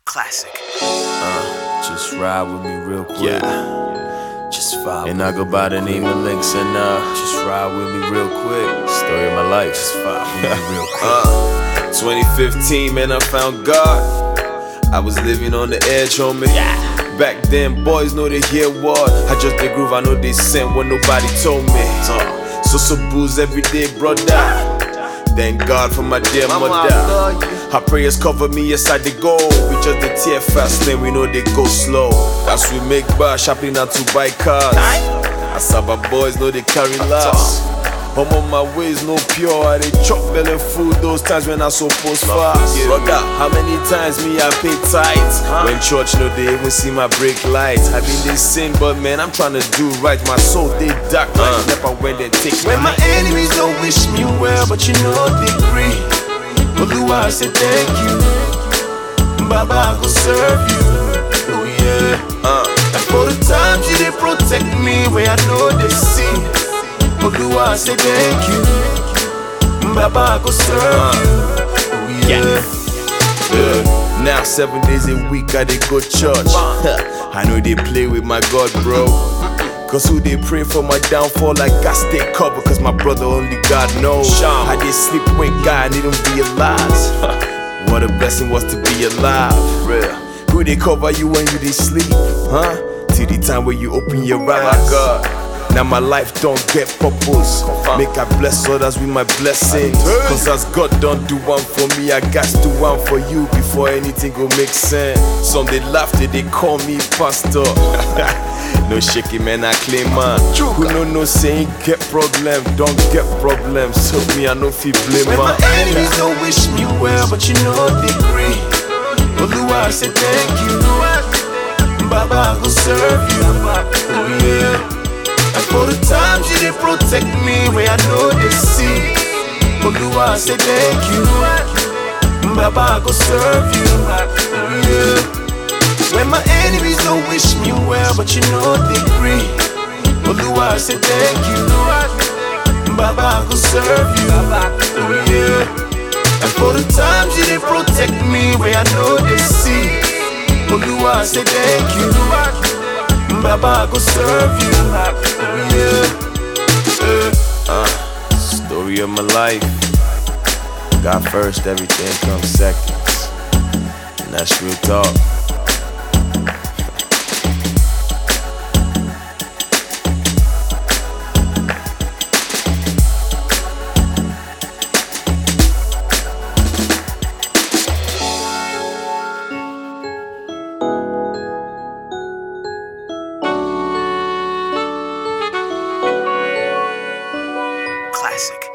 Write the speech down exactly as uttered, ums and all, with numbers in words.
Classic. Uh, just ride with me real quick. Yeah. Just vibe. And I go by the name of Links, and uh, just ride with me real quick. Story of my life. Just vibe with me real quick. uh, twenty fifteen, man, I found God. I was living on the edge, homie. Yeah. Back then, boys know they hear what. I just the groove, I know they sent what nobody told me. Uh, so so booze every day, brother. Thank God for my dear Mama, mother. Her prayers cover me, yes I they go. We just the tear fast, then we know they go slow. As we make bash, happening out to buy cars. As our boys know they carry laughs. I'm on my ways, no pure. I they chop belly food those times when I suppose fast. Brother, how many times me I pay tight? When church know they even see my brake lights. I been they sin, but man I'm trying to do right. My soul they dark like never when they take me. When my enemies don't wish me well, but you know they agree. Oluwa, I say thank you. Baba, I go serve you. Oh yeah. Uh. And for the times you they protect me, where I know they see. Oluwa, I say thank you. Baba, I go serve uh. you. Oh yeah. yeah. Now seven days a week I they go church. I know they play with my God, bro. Cause who they pray for my downfall, I got stay covered. Cause my brother only God knows. I did sleep when God didn't realize what a blessing was to be alive. Real. Who they cover you when you did sleep, huh? Till the time when you open your eyes. My God, now my life don't get purpose. Make I bless others with my blessings. Cause as God don't do one for me, I got to do one for you before anything go make sense. Some they laugh, they, they call me pastor. No shaky man, I claim man. Who no no saying get problem, don't get problems. So me I no feel blame man. When my enemies don't wish me well, but you know they agree. Oluwa, I say thank you. Baba, I go serve you. Oh yeah. And for the times you they protect me, where I know they see. Oluwa, I say thank you. Baba, I go serve you. Oh yeah. When my enemies don't wish me well, but you know they agree. Oluwa, I say thank you. Baba, I go serve you. Oh yeah. And for the times you they protect me, where I know they see. Oluwa, I say thank you. Baba, I go serve you. Oh yeah. uh, Story of my life. God first, everything comes second. And that's real talk. Classic.